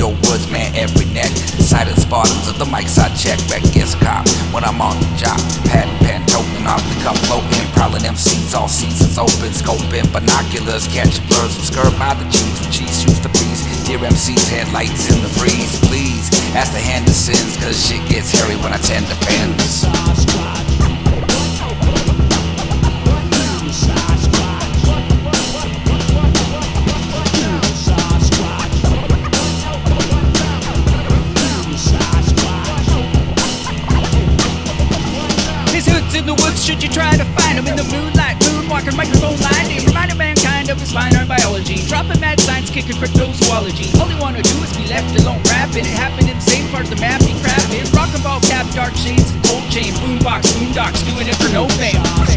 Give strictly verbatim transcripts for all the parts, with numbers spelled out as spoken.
your woods, man, every neck. Silent Spartans of the mics I check. Wreck gets cop when I'm on the job. Pad and pen toting off the cup floating. Prowling M Cs, all seasons open. Scoping binoculars, catch blurs from skirt by the cheese. With cheese shoots the breeze. Dear M Cs, headlights in the breeze. Please ask the Hendersons, cause shit gets hairy when I tend to bend. In the woods, should you try to find them in the moonlight, moonwalking, microphone line, they remind mankind of his fine art biology, dropping mad science, kicking cryptozoology. All they wanna do is be left alone, rapping. It happened in the same part of the map, he crapping. Rock and ball cap, dark shades, and cold chain, boombox, boondocks, doing it for no fame.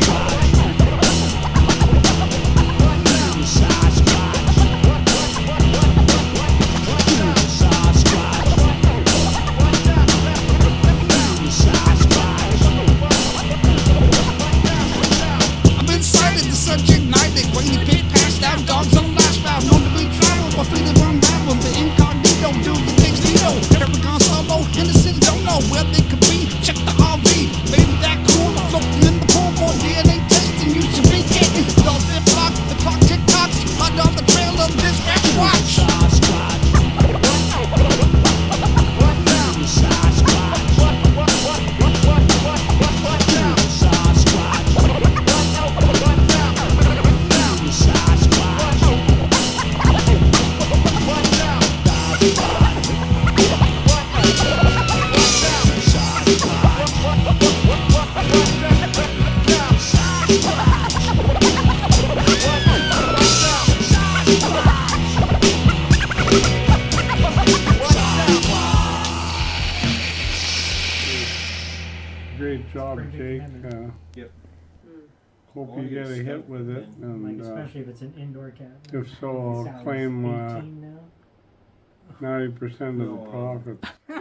Great job, Jake. Uh, Yep. hope you get a hit with it, and Like, uh, especially if it's an indoor cat. if so, I'll Sounds claim uh, eighteen now. ninety percent of the No, uh, profits.